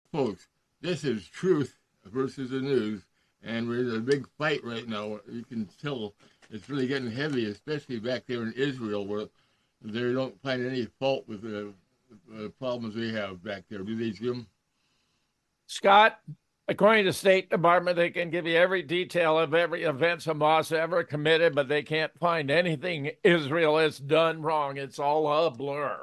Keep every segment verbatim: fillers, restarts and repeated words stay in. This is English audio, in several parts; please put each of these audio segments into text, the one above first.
folks, this is truth versus the news, and there's a big fight right now. You can tell it's really getting heavy, especially back there in Israel, where they don't find any fault with the uh, problems we have back there, do they, Jim? Scott, according to the State Department, they can give you every detail of every offense Hamas ever committed, but they can't find anything Israel has done wrong. It's all a blur.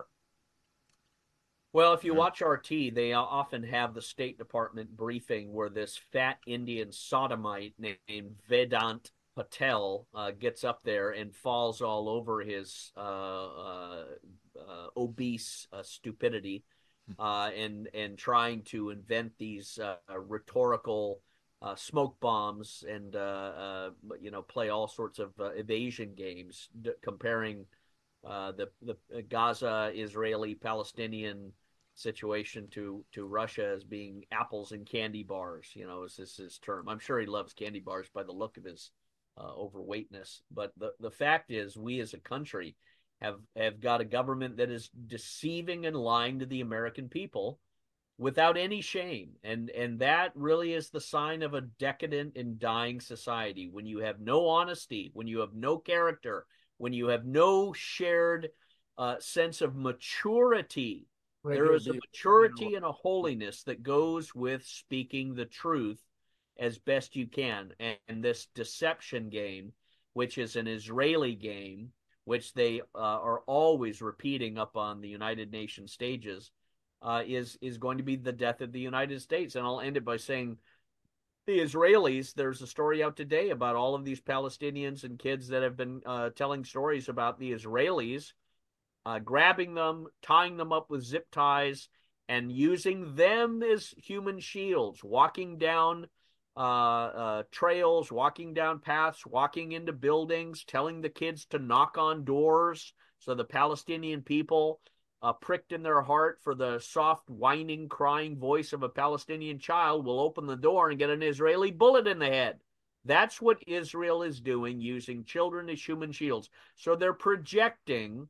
Well, if you Yeah. watch R T, they often have the State Department briefing where this fat Indian sodomite named Vedant Patel uh, gets up there and falls all over his uh, uh, uh, obese uh, stupidity uh, and and trying to invent these uh, rhetorical uh, smoke bombs and uh, uh, you know play all sorts of uh, evasion games, comparing uh, the the Gaza Israeli Palestinian situation to to Russia as being apples and candy bars. You know, is this his term? I'm sure he loves candy bars by the look of his uh, overweightness. But the the fact is, we as a country have have got a government that is deceiving and lying to the American people without any shame, and and that really is the sign of a decadent and dying society. When you have no honesty, when you have no character, when you have no shared uh, sense of maturity. There Regular is a deal. maturity and a holiness that goes with speaking the truth as best you can. And, and this deception game, which is an Israeli game, which they uh, are always repeating up on the United Nations stages, uh, is is going to be the death of the United States. And I'll end it by saying the Israelis, there's a story out today about all of these Palestinians and kids that have been uh, telling stories about the Israelis uh, grabbing them, tying them up with zip ties, and using them as human shields, walking down uh, uh, trails, walking down paths, walking into buildings, telling the kids to knock on doors so the Palestinian people, uh, pricked in their heart for the soft, whining, crying voice of a Palestinian child, will open the door and get an Israeli bullet in the head. That's what Israel is doing, using children as human shields. So they're projecting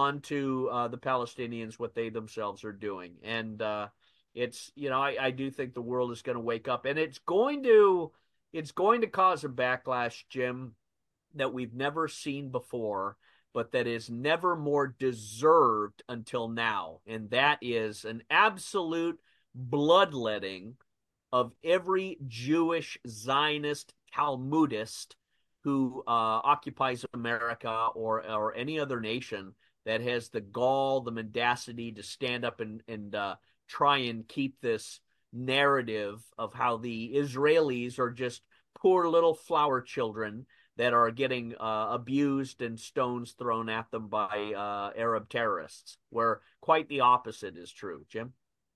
onto uh, the Palestinians what they themselves are doing. And uh, it's, you know, I, I do think the world is going to wake up, and it's going to it's going to cause a backlash, Jim, that we've never seen before, but that is never more deserved until now. And that is an absolute bloodletting of every Jewish Zionist Talmudist who uh, occupies America or or any other nation that has the gall, the mendacity to stand up and and uh, try and keep this narrative of how the Israelis are just poor little flower children that are getting uh, abused and stones thrown at them by uh, Arab terrorists, where quite the opposite is true. Jim?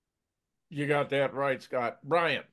You got that right, Scott. Brian.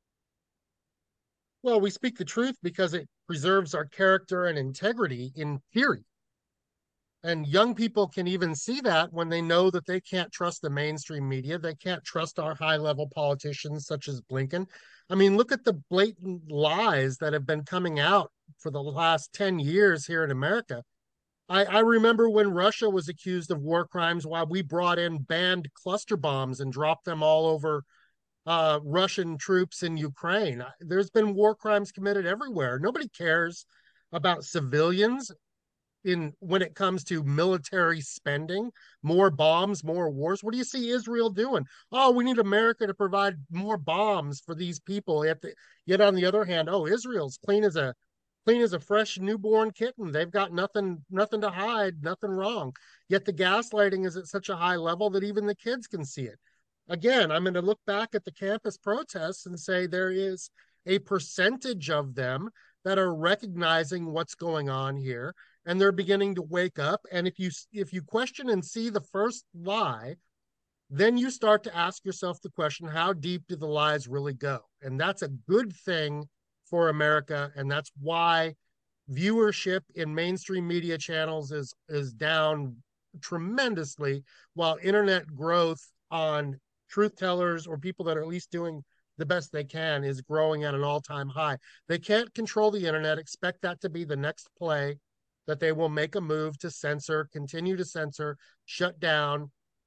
Well, we speak the truth because it preserves our character and integrity in theory. And young people can even see that when they know that they can't trust the mainstream media. They can't trust our high level politicians such as Blinken. I mean, look at the blatant lies that have been coming out for the last ten years here in America. I, I remember when Russia was accused of war crimes while we brought in banned cluster bombs and dropped them all over uh, Russian troops in Ukraine. There's been war crimes committed everywhere. Nobody cares about civilians in when it comes to military spending, more bombs, more wars. What do you see Israel doing? Oh, we need America to provide more bombs for these people. Yet, the, yet on the other hand, oh, Israel's clean as a clean as a fresh newborn kitten. They've got nothing nothing to hide, nothing wrong. Yet the gaslighting is at such a high level that even the kids can see it. Again, I'm going to look back at the campus protests and say there is a percentage of them that are recognizing what's going on here, and they're beginning to wake up. And if you if you question and see the first lie, then you start to ask yourself the question, how deep do the lies really go? And that's a good thing for America, and that's why viewership in mainstream media channels is is down tremendously, while internet growth on truth tellers or people that are at least doing the best they can is growing at an all-time high. They can't control the internet. Expect that to be the next play, that they will make a move to censor, continue to censor, shut down,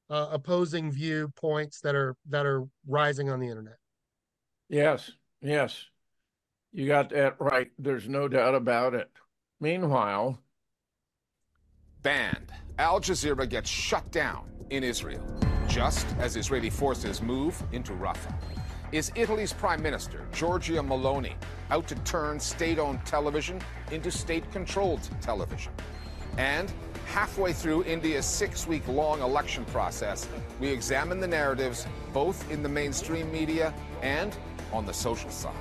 uh, opposing viewpoints that are that are rising on the internet. Yes, yes, you got that right. There's no doubt about it. Meanwhile, banned. Al Jazeera gets shut down in Israel, just as Israeli forces move into Rafah. Is Italy's Prime Minister, Giorgia Meloni, out to turn state-owned television into state-controlled television? And halfway through India's six-week-long election process, we examine the narratives both in the mainstream media and on the social side.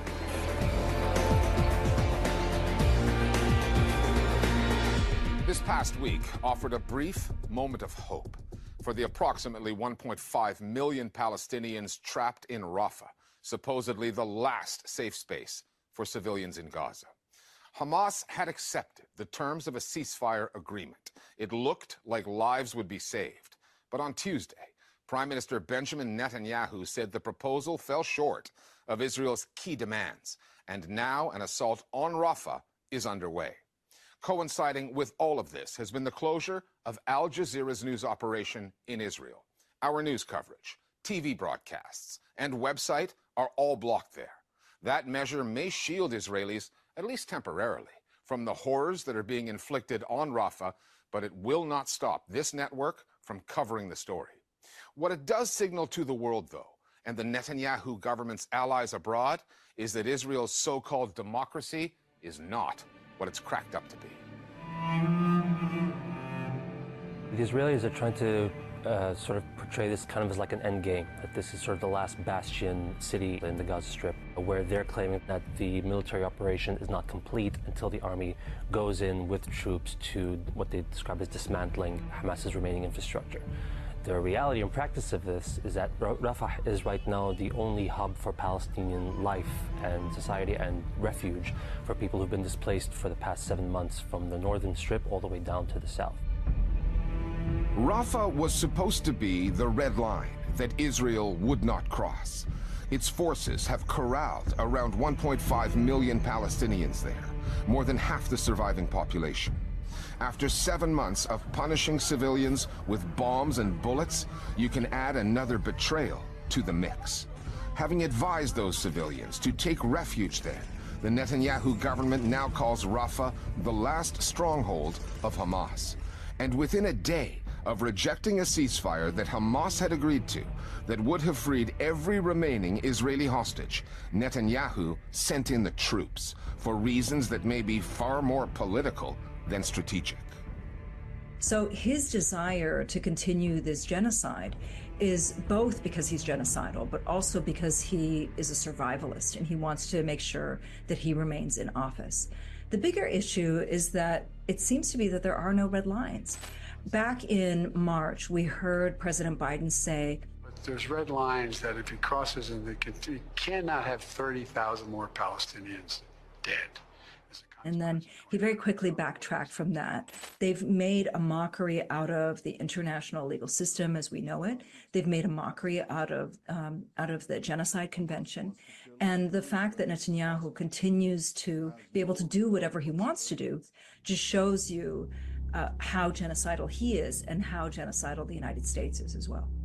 This past week offered a brief moment of hope for the approximately one point five million Palestinians trapped in Rafah, supposedly the last safe space for civilians in Gaza. Hamas had accepted the terms of a ceasefire agreement. It looked like lives would be saved. But on Tuesday, Prime Minister Benjamin Netanyahu said the proposal fell short of Israel's key demands, and now an assault on Rafah is underway. Coinciding with all of this has been the closure of Al Jazeera's news operation in Israel. Our news coverage, T V broadcasts, and website are all blocked there. That measure may shield Israelis, at least temporarily, from the horrors that are being inflicted on Rafah, but it will not stop this network from covering the story. What it does signal to the world, though, and the Netanyahu government's allies abroad, is that Israel's so-called democracy is not what it's cracked up to be. The Israelis are trying to uh, sort of portray this kind of as like an end game, that this is sort of the last bastion city in the Gaza Strip, where they're claiming that the military operation is not complete until the army goes in with troops to what they describe as dismantling Hamas's remaining infrastructure. The reality and practice of this is that Rafah is right now the only hub for Palestinian life and society and refuge for people who've been displaced for the past seven months from the northern strip all the way down to the south. Rafah was supposed to be the red line that Israel would not cross. Its forces have corralled around one point five million Palestinians there, more than half the surviving population. After seven months of punishing civilians with bombs and bullets, you can add another betrayal to the mix. Having advised those civilians to take refuge there, the Netanyahu government now calls Rafah the last stronghold of Hamas. And within a day of rejecting a ceasefire that Hamas had agreed to, that would have freed every remaining Israeli hostage, Netanyahu sent in the troops for reasons that may be far more political than strategic. So his desire to continue this genocide is both because he's genocidal, but also because he is a survivalist and he wants to make sure that he remains in office. The bigger issue is that it seems to be that there are no red lines. Back in March, we heard President Biden say, but there's red lines that if he crosses them, they can, he cannot have thirty thousand more Palestinians dead. And then he very quickly backtracked from that. They've made a mockery out of the international legal system as we know it. They've made a mockery out of um, out of the Genocide Convention. And the fact that Netanyahu continues to be able to do whatever he wants to do just shows you uh, how genocidal he is and how genocidal the United States is as well.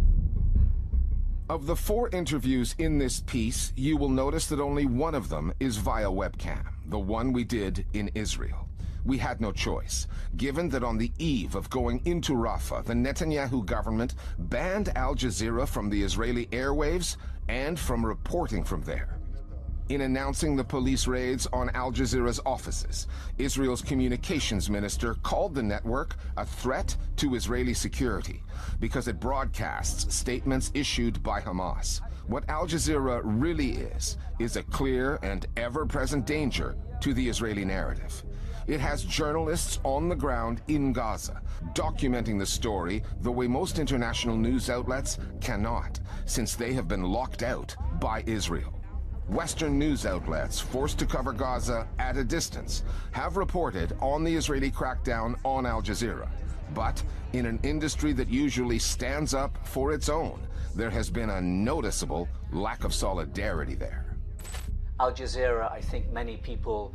Of the four interviews in this piece, you will notice that only one of them is via webcam, the one we did in Israel. We had no choice, given that on the eve of going into Rafah, the Netanyahu government banned Al Jazeera from the Israeli airwaves and from reporting from there. In announcing the police raids on Al Jazeera's offices, Israel's communications minister called the network a threat to Israeli security because it broadcasts statements issued by Hamas. What Al Jazeera really is, is a clear and ever-present danger to the Israeli narrative. It has journalists on the ground in Gaza, documenting the story the way most international news outlets cannot, since they have been locked out by Israel. Western news outlets forced to cover Gaza at a distance have reported on the Israeli crackdown on Al Jazeera. But in an industry that usually stands up for its own, there has been a noticeable lack of solidarity there. Al Jazeera, I think many people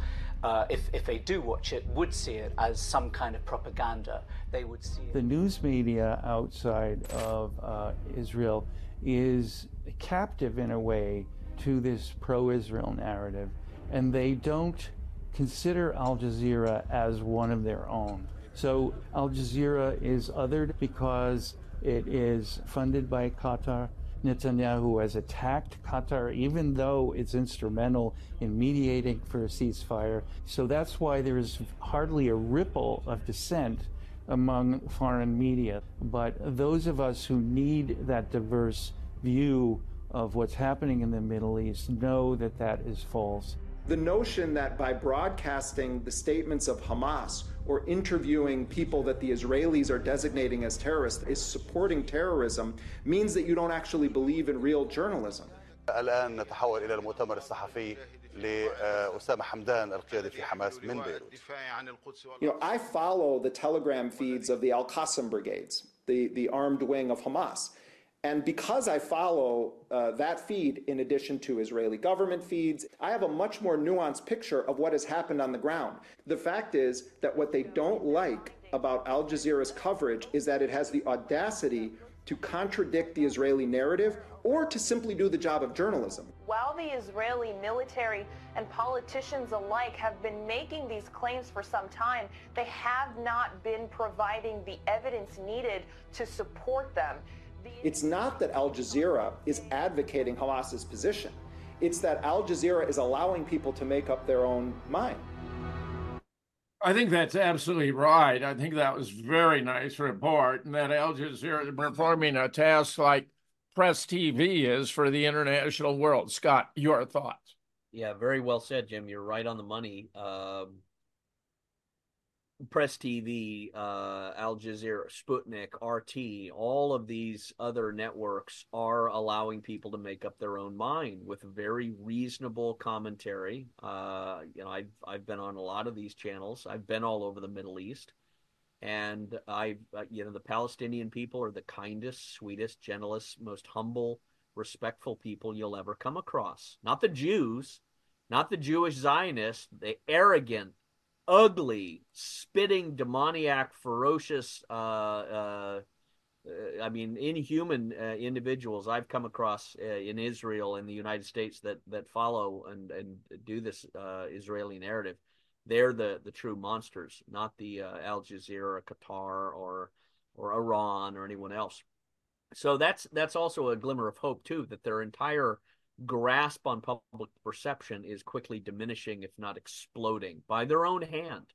uh, if, if they do watch it, would see it as some kind of propaganda. They would see it. The news media outside of uh, Israel is captive in a way to this pro-Israel narrative, and they don't consider Al Jazeera as one of their own. So Al Jazeera is othered because it is funded by Qatar. Netanyahu has attacked Qatar, even though it's instrumental in mediating for a ceasefire. So that's why there is hardly a ripple of dissent among foreign media. But those of us who need that diverse view of what's happening in the Middle East know that that is false. The notion that by broadcasting the statements of Hamas or interviewing people that the Israelis are designating as terrorists is supporting terrorism means that you don't actually believe in real journalism. الآن نتحول إلى المؤتمر الصحفي لأسامة حمدان القيادي في حماس من بيروت. You know, I follow the telegram feeds of the Al-Qassam brigades, the, the armed wing of Hamas. And because I follow uh, that feed in addition to Israeli government feeds, I have a much more nuanced picture of what has happened on the ground. The fact is that what they don't like about Al Jazeera's coverage is that it has the audacity to contradict the Israeli narrative or to simply do the job of journalism. While the Israeli military and politicians alike have been making these claims for some time, they have not been providing the evidence needed to support them. It's not that Al Jazeera is advocating Hamas's position. It's that Al Jazeera is allowing people to make up their own mind. I think that's absolutely right. I think that was a very nice report, and that Al Jazeera is performing a task like Press T V is for the international world. Scott, your thoughts? Yeah, very well said, Jim. You're right on the money. Um, Press T V, uh, Al Jazeera, Sputnik, R T, all of these other networks are allowing people to make up their own mind with very reasonable commentary. Uh, you know, I've I've been on a lot of these channels. I've been all over the Middle East, and I, uh, you know, the Palestinian people are the kindest, sweetest, gentlest, most humble, respectful people you'll ever come across. Not the Jews, not the Jewish Zionists, the arrogant, ugly, spitting, demoniac, ferocious, uh, uh, I mean, inhuman uh, individuals I've come across uh, in Israel and the United States that that follow and, and do this uh, Israeli narrative. They're the, the true monsters, not the uh, Al Jazeera, or Qatar, or or Iran, or anyone else. So that's that's also a glimmer of hope too, that their entire grasp on public perception is quickly diminishing, if not exploding, by their own hand.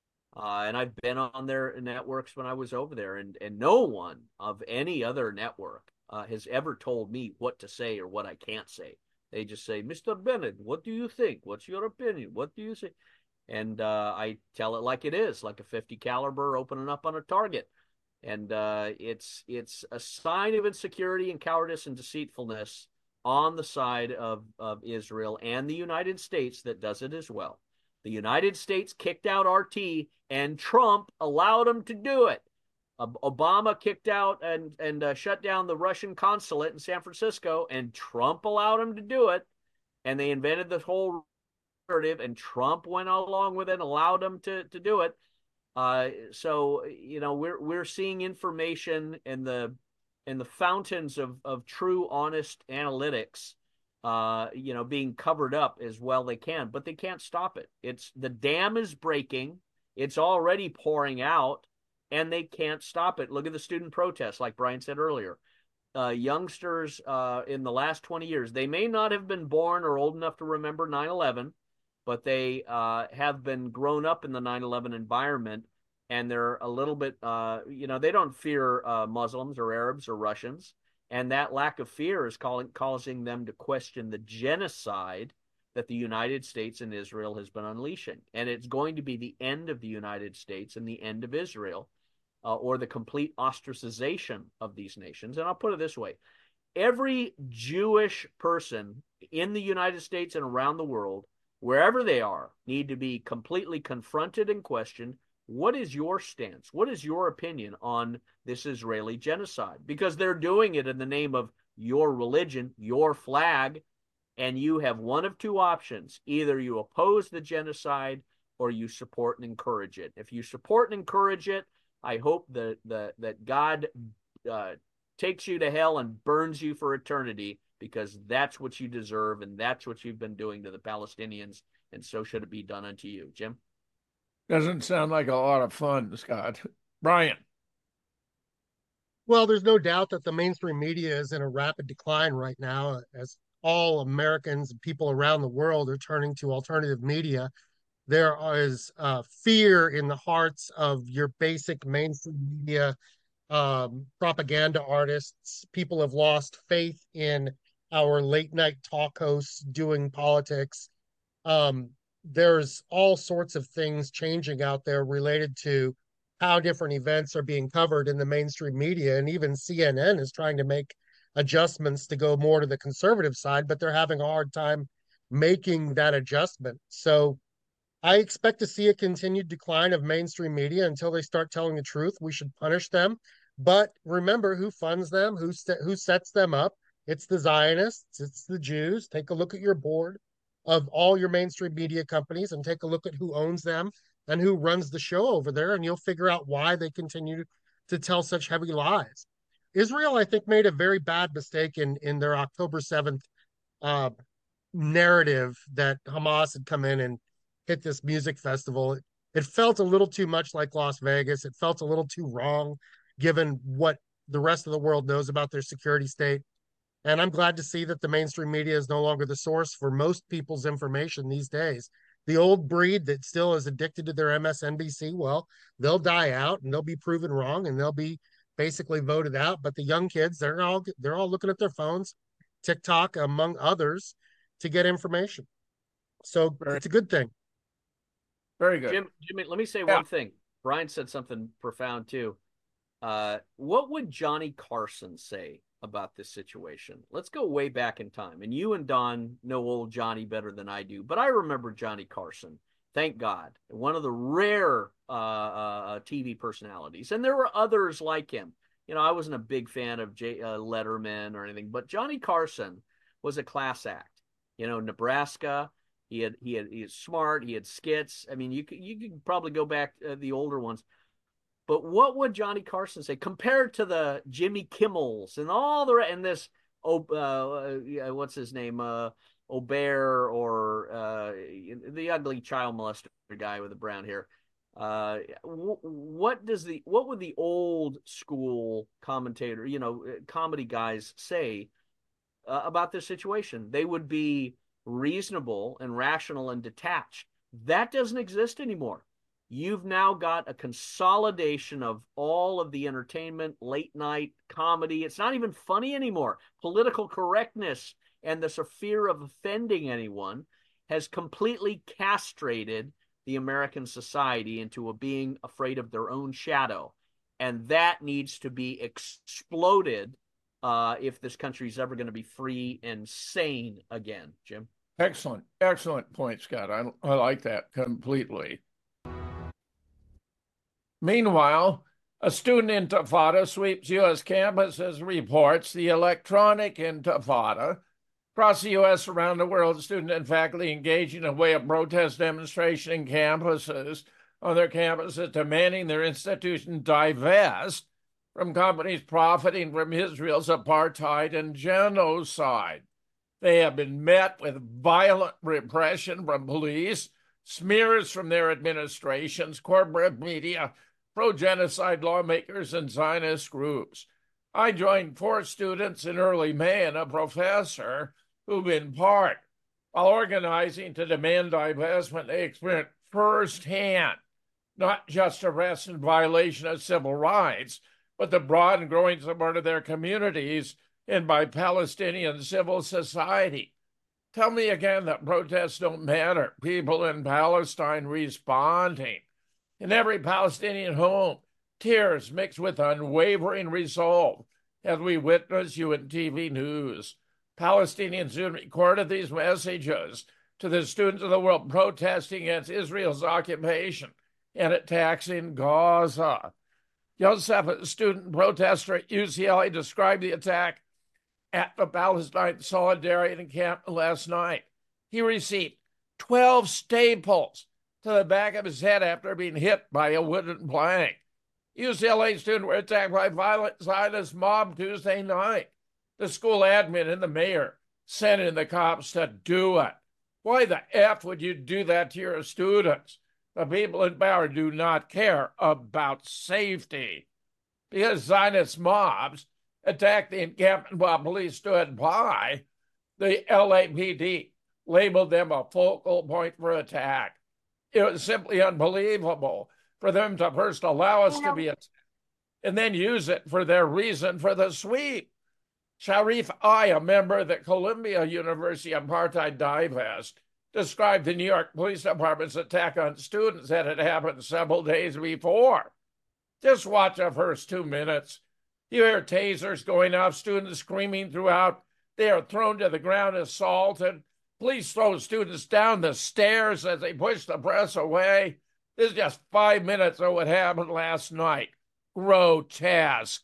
Uh, and I've been on their networks when I was over there, and, and no one of any other network uh, has ever told me what to say or what I can't say. They just say, Mister Bennett, what do you think? What's your opinion? What do you say? And uh, I tell it like it is, like a fifty caliber opening up on a target. And uh, it's it's a sign of insecurity and cowardice and deceitfulness on the side of, of Israel and the United States that does it as well. The United States kicked out R T, and Trump allowed them to do it. Uh, Obama kicked out and, and uh, shut down the Russian consulate in San Francisco, and Trump allowed them to do it. And they invented this whole narrative, and Trump went along with it and allowed them to, to do it. Uh, so, you know, we're we're seeing information in the and the fountains of, of true, honest analytics, uh, you know, being covered up as well they can, but they can't stop it. It's the dam is breaking. It's already pouring out, and they can't stop it. Look at the student protests, like Brian said earlier. Uh, youngsters uh, in the last twenty years, they may not have been born or old enough to remember nine eleven, but they uh, have been grown up in the nine eleven environment. And they're a little bit, uh, you know, they don't fear uh, Muslims or Arabs or Russians. And that lack of fear is calling, causing them to question the genocide that the United States and Israel has been unleashing. And it's going to be the end of the United States and the end of Israel, uh, or the complete ostracization of these nations. And I'll put it this way. Every Jewish person in the United States and around the world, wherever they are, need to be completely confronted and questioned. What is your stance? What is your opinion on this Israeli genocide? Because they're doing it in the name of your religion, your flag, and you have one of two options. Either you oppose the genocide or you support and encourage it. If you support and encourage it, I hope that that, that God uh, takes you to hell and burns you for eternity, because that's what you deserve, and that's what you've been doing to the Palestinians, and so should it be done unto you. Jim? Doesn't sound like a lot of fun, Scott. Brian? Well, there's no doubt that the mainstream media is in a rapid decline right now, as all Americans and people around the world are turning to alternative media. There is uh, fear in the hearts of your basic mainstream media um, propaganda artists. People have lost faith in our late night talk hosts doing politics. Um, there's all sorts of things changing out there related to how different events are being covered in the mainstream media. And even C N N is trying to make adjustments to go more to the conservative side, but they're having a hard time making that adjustment. So I expect to see a continued decline of mainstream media until they start telling the truth. We should punish them. But remember who funds them, who, st- who sets them up. It's the Zionists, it's the Jews. Take a look at your board of all your mainstream media companies and take a look at who owns them and who runs the show over there, and you'll figure out why they continue to tell such heavy lies. Israel, I think, made a very bad mistake in, in their October seventh uh, narrative that Hamas had come in and hit this music festival. It, it felt a little too much like Las Vegas. It felt a little too wrong, given what the rest of the world knows about their security state. And I'm glad to see that the mainstream media is no longer the source for most people's information these days. The old breed that still is addicted to their M S N B C, well, they'll die out and they'll be proven wrong and they'll be basically voted out. But the young kids, they're all they're all looking at their phones, TikTok among others, to get information. So Very, it's a good thing. Very good. Jim, Jimmy, let me say yeah. one thing. Brian said something profound too. Uh, what would Johnny Carson say about this situation? Let's go way back in time. And you and Don know old Johnny better than I do, but I remember Johnny Carson. Thank God. One of the rare uh, uh, T V personalities. And there were others like him. You know, I wasn't a big fan of J, uh, Letterman or anything, but Johnny Carson was a class act. You know, Nebraska, he had, he had, he was smart. He had skits. I mean, you could, you could probably go back uh, the older ones. But what would Johnny Carson say compared to the Jimmy Kimmels and all the and this oh uh, what's his name uh, Obear or uh, the ugly child molester guy with the brown hair? Uh, what does the what would the old school commentator, you know, comedy guys say uh, about this situation? They would be reasonable and rational and detached. That doesn't exist anymore. You've now got a consolidation of all of the entertainment, late night comedy. It's not even funny anymore. Political correctness and this fear of offending anyone has completely castrated the American society into a being afraid of their own shadow. And that needs to be exploded uh, if this country is ever going to be free and sane again. Jim? Excellent. Excellent point, Scott. I, I like that completely. Meanwhile, a student intifada sweeps U S campuses, reports the electronic intifada. Across the U S, around the world, students and faculty engage in a way of protest demonstration in campuses, on their campuses, demanding their institution divest from companies profiting from Israel's apartheid and genocide. They have been met with violent repression from police, smears from their administrations, corporate media, pro-genocide lawmakers, and Zionist groups. I joined four students in early May and a professor who've been part. While organizing to demand divestment, they experienced firsthand not just arrests and violation of civil rights, but the broad and growing support of their communities and by Palestinian civil society. Tell me again that protests don't matter. People in Palestine responding. In every Palestinian home, tears mixed with unwavering resolve as we witness you in T V news. Palestinian students recorded these messages to the students of the world protesting against Israel's occupation and attacks in Gaza. Yosef, a student protester at U C L A, described the attack at the Palestine Solidarity Camp last night. He received twelve staples to the back of his head after being hit by a wooden plank. U C L A students were attacked by a violent Zionist mob Tuesday night. The school admin and the mayor sent in the cops to do it. Why the F would you do that to your students? The people in power do not care about safety. Because Zionist mobs attacked the encampment while police stood by, the L A P D labeled them a focal point for attack. It was simply unbelievable for them to first allow us to be attacked and then use it for their reason for the sweep. Sharif I, a member of the Columbia University Apartheid Divest, described the New York Police Department's attack on students that had happened several days before. Just watch the first two minutes. You hear tasers going off, students screaming throughout. They are thrown to the ground, assaulted. Police throw students down the stairs as they push the press away. This is just five minutes of what happened last night. Grotesque.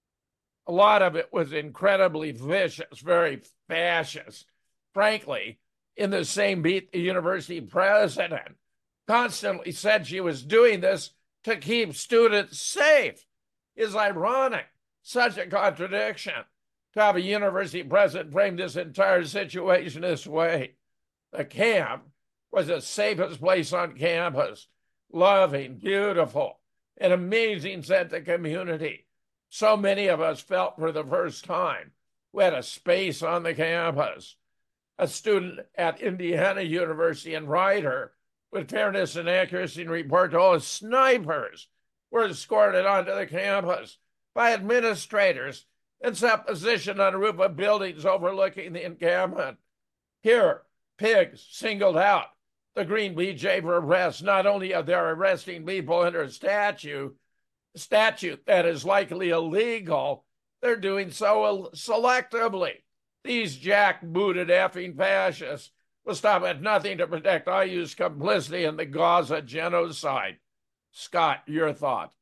A lot of it was incredibly vicious, very fascist. Frankly, in the same beat, the university president constantly said she was doing this to keep students safe. It's ironic, such a contradiction, to have a university president frame this entire situation this way. The camp was the safest place on campus, loving, beautiful, an amazing sense of community. So many of us felt for the first time we had a space on the campus. A student at Indiana University and writer with Fairness and Accuracy report all the snipers were escorted onto the campus by administrators and set positioned on the roof of buildings overlooking the encampment. Here, pigs singled out the Green B J for arrest. Not only are they arresting people under a statute, statute that is likely illegal, they're doing so selectively. These jackbooted effing fascists will stop at nothing to protect I U's complicity in the Gaza genocide. Scott, your thought?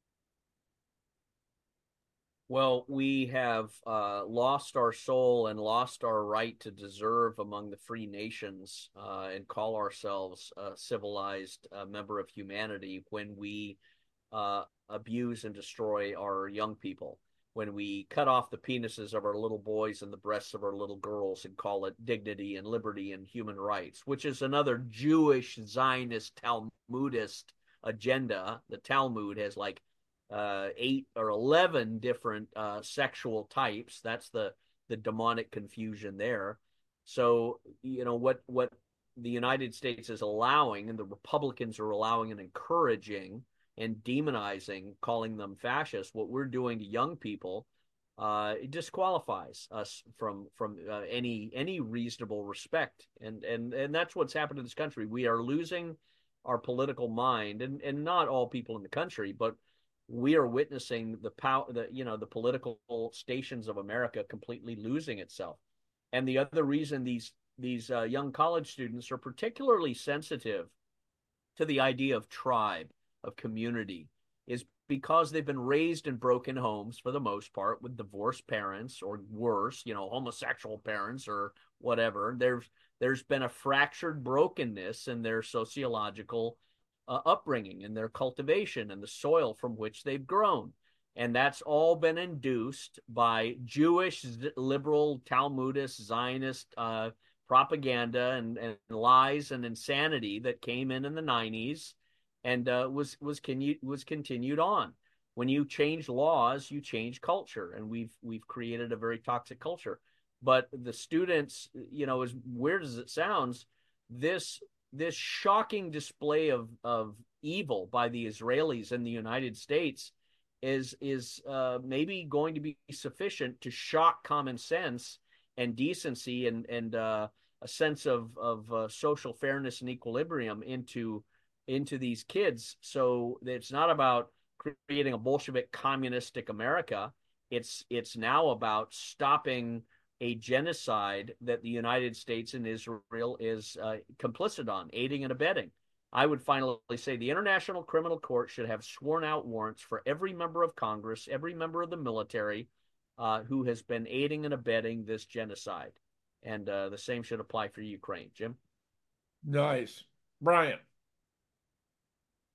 Well, we have uh, lost our soul and lost our right to deserve among the free nations uh, and call ourselves a civilized uh, member of humanity when we uh, abuse and destroy our young people, when we cut off the penises of our little boys and the breasts of our little girls and call it dignity and liberty and human rights, which is another Jewish Zionist Talmudist agenda. The Talmud has like uh, eight or eleven different uh, sexual types. That's the the demonic confusion there. So, you know, what what the United States is allowing, and the Republicans are allowing and encouraging and demonizing, calling them fascists, what we're doing to young people, uh, it disqualifies us from from uh, any any reasonable respect, and and and that's what's happened in this country. We are losing our political mind, and and not all people in the country, but we are witnessing the power, the you know the political stations of America completely losing itself. And the other reason these these uh, young college students are particularly sensitive to the idea of tribe, of community, is because they've been raised in broken homes for the most part with divorced parents or worse, you know, homosexual parents or whatever. There's there's been a fractured brokenness in their sociological uh, upbringing and their cultivation and the soil from which they've grown. And that's all been induced by Jewish, liberal, Talmudist, Zionist uh, propaganda and, and lies and insanity that came in in the nineties and uh, was was con- was continued on. When you change laws, you change culture, and we've we've created a very toxic culture. But the students, you know, as weird as it sounds, this this shocking display of of evil by the Israelis in the United States is is uh, maybe going to be sufficient to shock common sense and decency and and uh, a sense of of uh, social fairness and equilibrium into into these kids. So it's not about creating a Bolshevik communistic America. It's it's now about stopping a genocide that the United States and Israel is uh, complicit on, aiding and abetting. I would finally say the International Criminal Court should have sworn out warrants for every member of Congress, every member of the military uh, who has been aiding and abetting this genocide. And uh, the same should apply for Ukraine. Jim? Nice. Brian?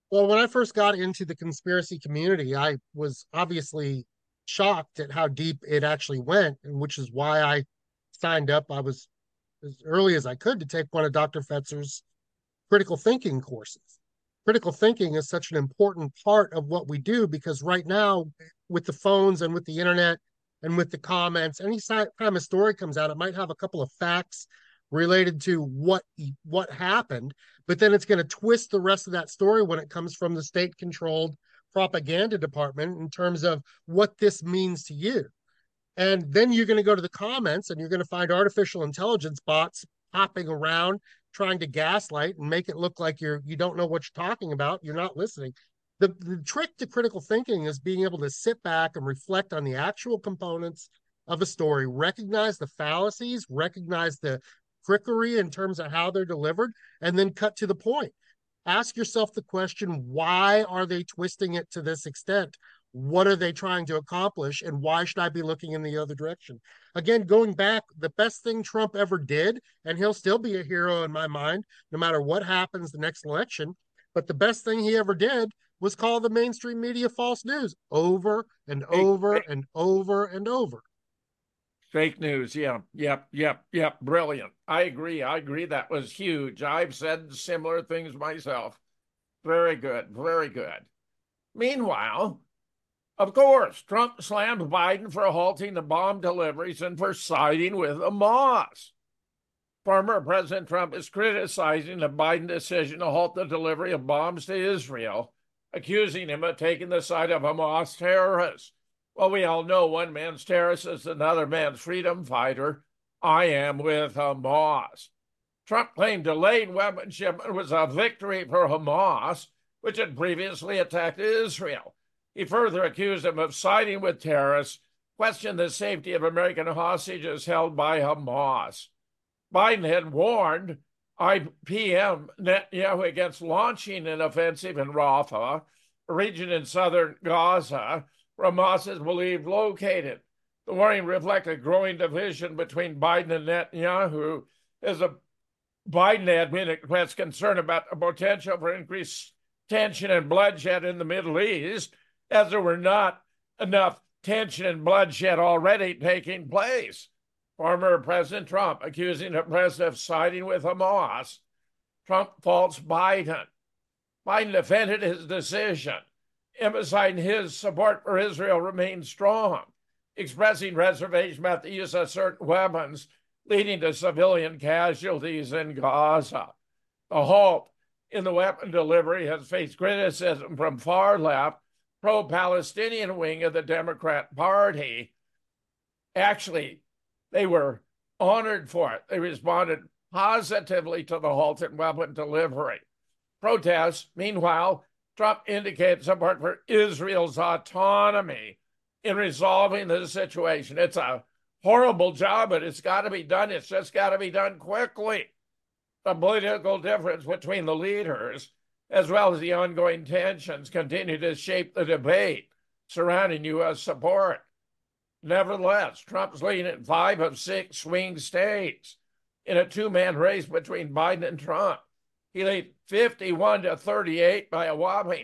Well, when I first got into the conspiracy community, I was obviously shocked at how deep it actually went, and which is why I signed up. I was as early as I could to take one of Doctor Fetzer's critical thinking courses. Critical thinking is such an important part of what we do because right now, with the phones and with the internet and with the comments, any time a story comes out, it might have a couple of facts related to what what happened, but then it's going to twist the rest of that story when it comes from the state-controlled propaganda department in terms of what this means to you. And then you're going to go to the comments and you're going to find artificial intelligence bots hopping around trying to gaslight and make it look like you're you don't know what you're talking about, you're not listening. The, the trick to critical thinking is being able to sit back and reflect on the actual components of a story, recognize the fallacies, recognize the trickery in terms of how they're delivered, and then cut to the point. Ask yourself the question, why are they twisting it to this extent? What are they trying to accomplish? And why should I be looking in the other direction? Again, going back, the best thing Trump ever did, and he'll still be a hero in my mind, no matter what happens the next election, but the best thing he ever did was call the mainstream media false news over and over and over and over. Fake news, yeah, yep, yep, yep, brilliant. I agree, I agree, that was huge. I've said similar things myself. Very good, very good. Meanwhile, of course, Trump slammed Biden for halting the bomb deliveries and for siding with Hamas. Former President Trump is criticizing the Biden decision to halt the delivery of bombs to Israel, accusing him of taking the side of Hamas terrorists. Well, we all know one man's terrorist is another man's freedom fighter. I am with Hamas. Trump claimed delayed weapon shipment was a victory for Hamas, which had previously attacked Israel. He further accused him of siding with terrorists, questioned the safety of American hostages held by Hamas. Biden had warned I P M Netanyahu against launching an offensive in Rafah, a region in southern Gaza, where Hamas is believed located. The warning reflected growing division between Biden and Netanyahu as the Biden admin expressed concern about the potential for increased tension and bloodshed in the Middle East, as there were not enough tension and bloodshed already taking place. Former President Trump accusing the president of siding with Hamas. Trump faults Biden. Biden defended his decision, emphasizing his support for Israel remains strong, expressing reservation about the use of certain weapons leading to civilian casualties in Gaza. The halt in the weapon delivery has faced criticism from far-left, pro-Palestinian wing of the Democrat Party. Actually, they were honored for it. They responded positively to the halt in weapon delivery. Protests, meanwhile, Trump indicated support for Israel's autonomy in resolving the situation. It's a horrible job, but it's got to be done. It's just got to be done quickly. The political difference between the leaders, as well as the ongoing tensions, continue to shape the debate surrounding U S support. Nevertheless, Trump's leading in five of six swing states in a two-man race between Biden and Trump. He leads fifty-one to thirty-eight by a whopping,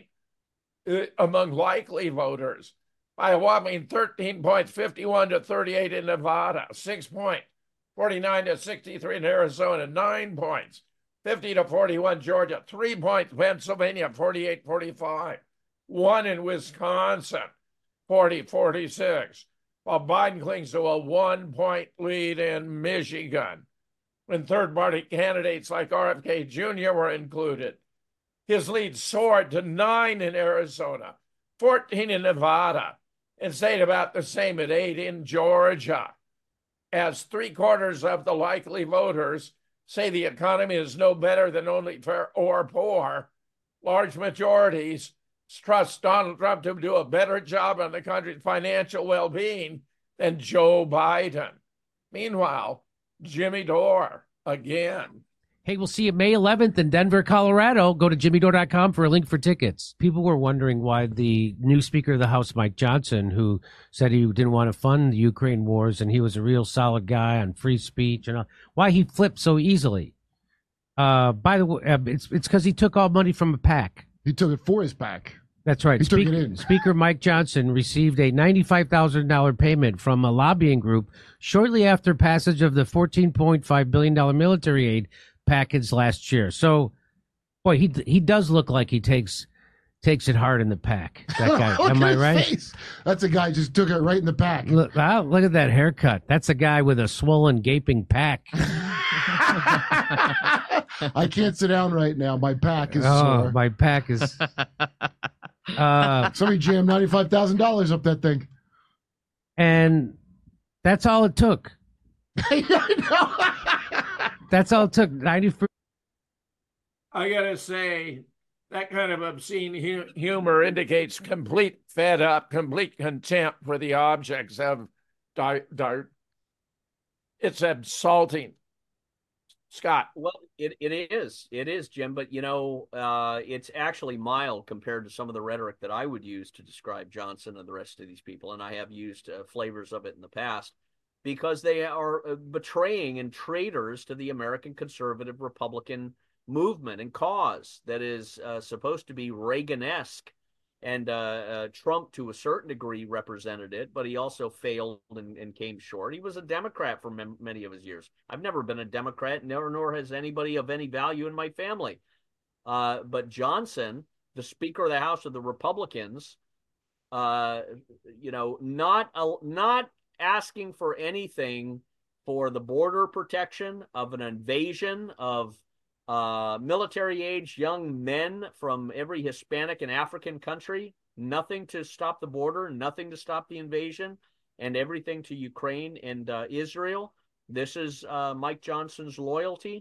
uh, among likely voters, by a whopping thirteen points, fifty-one to thirty-eight in Nevada, six points, forty-nine to sixty-three in Arizona, nine points, fifty to forty-one Georgia, three points Pennsylvania, forty-eight forty-five, one in Wisconsin, forty forty-six, while Biden clings to a one-point lead in Michigan, when third-party candidates like R F K Junior were included. His lead soared to nine in Arizona, fourteen in Nevada, and stayed about the same at eight in Georgia, as three-quarters of the likely voters say the economy is no better than only fair or poor. Large majorities trust Donald Trump to do a better job on the country's financial well-being than Joe Biden. Meanwhile, Jimmy Dore again. Hey, we'll see you May eleventh in Denver, Colorado. Go to jimmy dore dot com for a link for tickets. People were wondering why the new Speaker of the House, Mike Johnson, who said he didn't want to fund the Ukraine wars and he was a real solid guy on free speech and all, why he flipped so easily. Uh, by the way, it's it's because he took all money from a PAC. He took it for his PAC. That's right. He took Speaker, it in. Speaker Mike Johnson received a ninety-five thousand dollars payment from a lobbying group shortly after passage of the fourteen point five billion dollars military aid package last year. So, boy, he he does look like he takes takes it hard in the pack. That guy, Look am at I his right? face. That's a guy just took it right in the pack. Look, wow, look at that haircut. That's a guy with a swollen, gaping pack. I can't sit down right now. My pack is Oh, sore. my pack is. Uh, Somebody jammed ninety-five thousand dollars up that thing. And that's all it took. That's all it took. ninety. I gotta say, that kind of obscene hu- humor indicates complete fed up, complete contempt for the objects of Dart. Dart. It's insulting. Scott. Well, it, it is. It is, Jim. But, you know, uh, it's actually mild compared to some of the rhetoric that I would use to describe Johnson and the rest of these people. And I have used uh, flavors of it in the past because they are uh, betraying and traitors to the American conservative Republican movement and cause that is uh, supposed to be Reagan-esque. And uh, uh, Trump, to a certain degree, represented it, but he also failed and, and came short. He was a Democrat for m- many of his years. I've never been a Democrat, nor, nor has anybody of any value in my family. Uh, but Johnson, the Speaker of the House of the Republicans, uh, you know, not uh, not asking for anything for the border protection of an invasion of Uh, military-age young men from every Hispanic and African country, nothing to stop the border, nothing to stop the invasion, and everything to Ukraine and uh, Israel. This is uh, Mike Johnson's loyalty.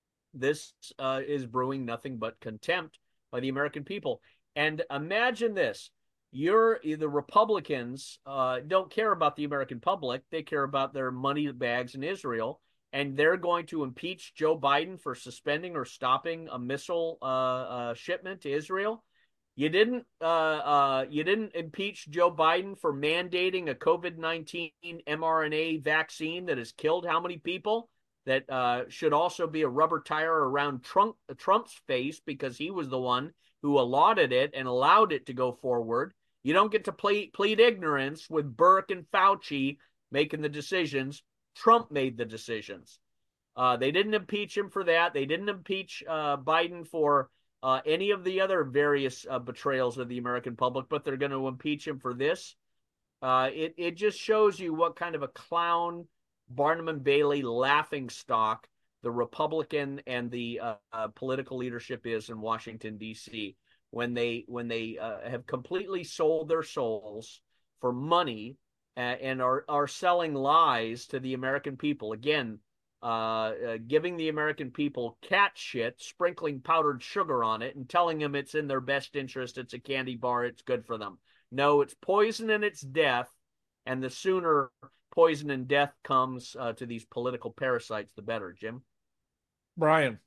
This uh, is brewing nothing but contempt by the American people. And imagine this. You're the Republicans uh, don't care about the American public. They care about their money bags in Israel. And they're going to impeach Joe Biden for suspending or stopping a missile uh, uh, shipment to Israel. You didn't uh, uh, you didn't impeach Joe Biden for mandating a COVID nineteen mRNA vaccine that has killed how many people? That uh, should also be a rubber tire around Trump, Trump's face because he was the one who allotted it and allowed it to go forward. You don't get to plead, plead ignorance with Burke and Fauci making the decisions. Trump made the decisions. Uh, they didn't impeach him for that. They didn't impeach uh, Biden for uh, any of the other various uh, betrayals of the American public, but they're going to impeach him for this. Uh, it, it just shows you what kind of a clown, Barnum and Bailey laughing stock the Republican and the uh, uh, political leadership is in Washington, D C when they, when they uh, have completely sold their souls for money and are, are selling lies to the American people. Again, uh, uh, giving the American people cat shit, sprinkling powdered sugar on it, and telling them it's in their best interest, it's a candy bar, it's good for them. No, it's poison and it's death, and the sooner poison and death comes uh, to these political parasites, the better. Jim? Brian.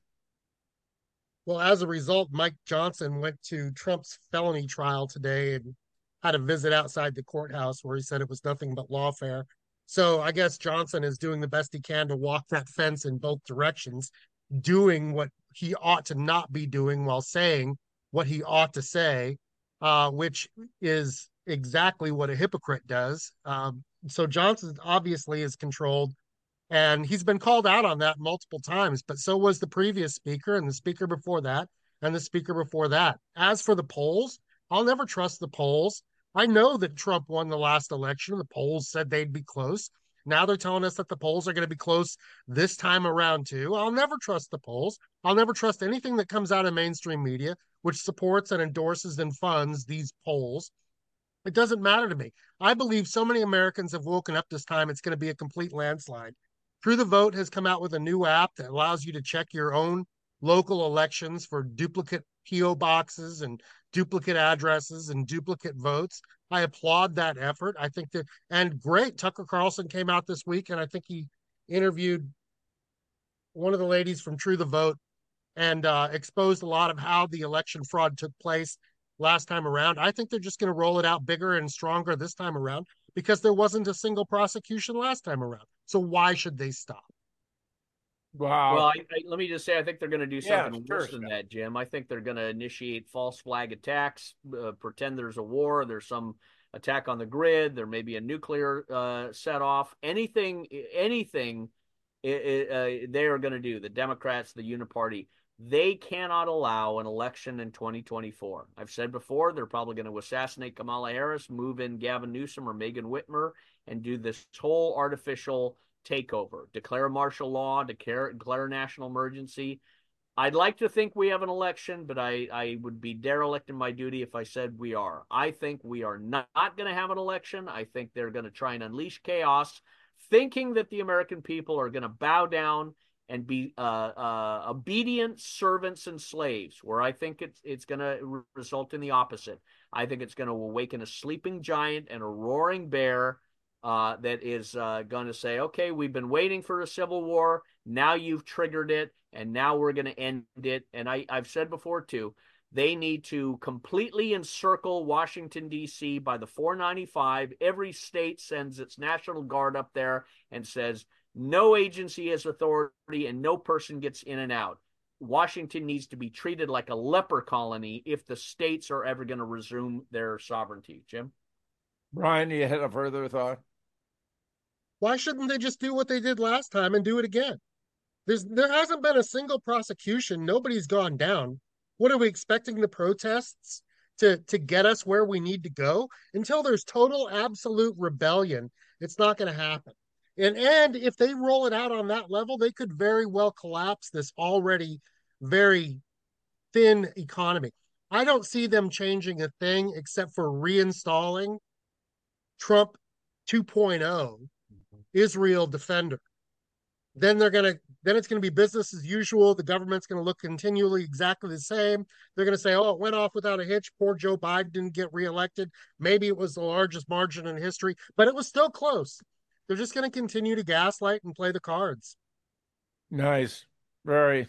Well, as a result, Mike Johnson went to Trump's felony trial today and had a visit outside the courthouse where he said it was nothing but lawfare. So I guess Johnson is doing the best he can to walk that fence in both directions, doing what he ought to not be doing while saying what he ought to say, uh, which is exactly what a hypocrite does. Um, so Johnson obviously is controlled, and he's been called out on that multiple times, but so was the previous speaker and the speaker before that and the speaker before that. As for the polls, I'll never trust the polls. I know that Trump won the last election. The polls said they'd be close. Now they're telling us that the polls are going to be close this time around too. I'll never trust the polls. I'll never trust anything that comes out of mainstream media, which supports and endorses and funds these polls. It doesn't matter to me. I believe so many Americans have woken up this time, it's going to be a complete landslide. True the Vote has come out with a new app that allows you to check your own local elections for duplicate P O boxes and duplicate addresses and duplicate votes. I applaud that effort. I think that, and great, Tucker Carlson came out this week, and I think he interviewed one of the ladies from True the Vote and uh, exposed a lot of how the election fraud took place last time around. I think they're just going to roll it out bigger and stronger this time around because there wasn't a single prosecution last time around. So why should they stop? Wow. Well, I, I, let me just say, I think they're going to do Yeah, something sure, worse than Scott. that, Jim. I think they're going to initiate false flag attacks, uh, pretend there's a war, there's some attack on the grid, there may be a nuclear uh, set off. Anything, anything it, it, uh, they are going to do, the Democrats, the Uniparty, they cannot allow an election in twenty twenty-four. I've said before, they're probably going to assassinate Kamala Harris, move in Gavin Newsom or Megan Whitmer, and do this whole artificial takeover, declare martial law, declare, declare national emergency. I'd like to think we have an election, but I, I would be derelict in my duty if I said we are. I think we are not, not going to have an election. I think they're going to try and unleash chaos, thinking that the American people are going to bow down and be uh, uh, obedient servants and slaves, where I think it's, it's going to re- result in the opposite. I think it's going to awaken a sleeping giant and a roaring bear Uh, that is uh, going to say, okay, we've been waiting for a civil war. Now you've triggered it, and now we're going to end it. And I, I've said before, too, they need to completely encircle Washington, D C by the four ninety-five. Every state sends its National Guard up there and says, no agency has authority and no person gets in and out. Washington needs to be treated like a leper colony if the states are ever going to resume their sovereignty. Jim? Brian, you had a further thought? Why shouldn't they just do what they did last time and do it again? There's there hasn't been a single prosecution. Nobody's gone down. What are we expecting the protests to to get us where we need to go? Until there's total absolute rebellion, it's not going to happen. And and if they roll it out on that level, they could very well collapse this already very thin economy. I don't see them changing a thing except for reinstalling Trump two point oh, Israel defender. Then they're going to, then it's going to be business as usual. The government's going to look continually exactly the same. They're going to say, oh, it went off without a hitch. Poor Joe Biden didn't get reelected. Maybe it was the largest margin in history, but it was still close. They're just going to continue to gaslight and play the cards. Nice. Very.